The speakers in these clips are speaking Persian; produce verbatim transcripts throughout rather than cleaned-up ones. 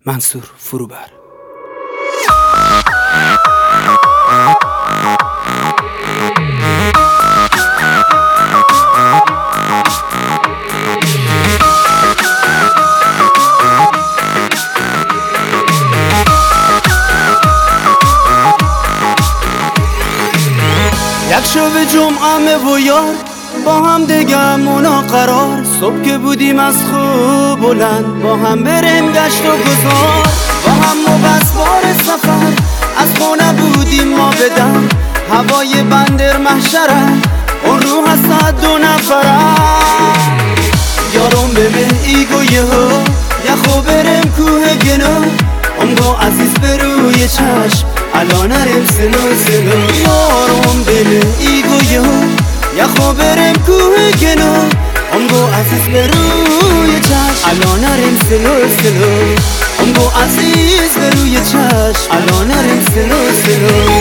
منصور فروبر. یک شب جمعه و یار با هم دگرمونا قرار، صبح که بودیم از خوب بلند با هم بریم گشت و گذار، با هم مبسوار سفر از خونه بودیم ما بدم، هوای بندر محشره اون رو هست دو نفره. یارم ببین ایگو یهو یخو بریم کوه گنو، امگو عزیز بروی چشم الان نریم سلو سلو. یارم ببین ایگو یهو یخو بریم کوه گنو، امگو عزیز بروی چشم الان نریم سلو سلو. امگو عزیز بروی چشم الان نریم سلو سلو.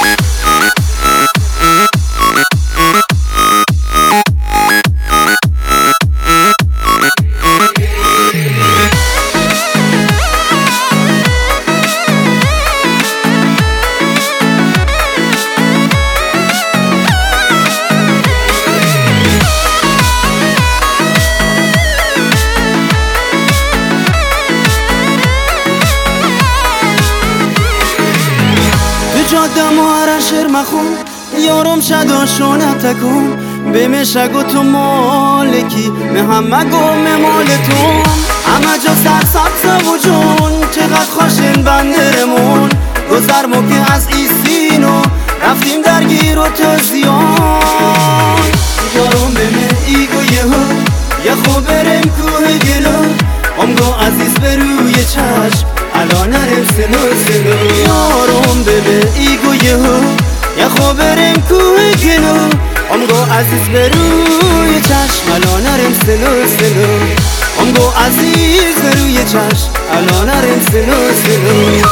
جاده مهر شر مخون یارم شداشونه تکون، به مشگو تو مالکی به همه گم مال تو، همه جا سر سبز و جون چقدر خوشین بندرمون، گذرمو که از ایسینو رفتیم درگیر و تزیان. یارم بمه ایگو یهو یخو بریم کوه گلو، امگو عزیز بروی چشم الان نریم سلو سلو. یارم ببه ایگو یهو یخو بریم کوه گلو، امگو عزیز بروی چشم الان نریم سلو سلو. امگو عزیز بروی چشم الان نریم سلو سلو.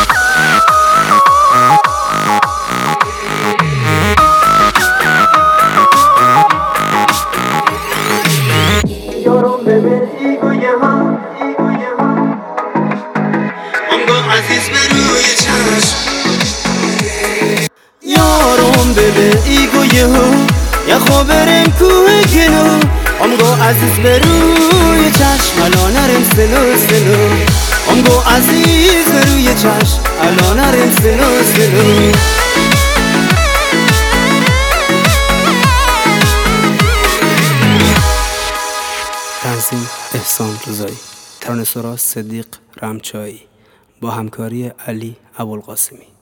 یارم ببه ایگو یهو عزیز بروی چشم، یارم ببه ایگو یهو یخو بریم کوه گلو، امگو عزیز بروی چشم الان نریم سلو سلو. امگو عزیز بروی چشم الان نریم سلو سلو. تنظیم احسان رضایی، ترانه‌سرا صدیق رمچایی با همکاری علی ابوالقاسمی.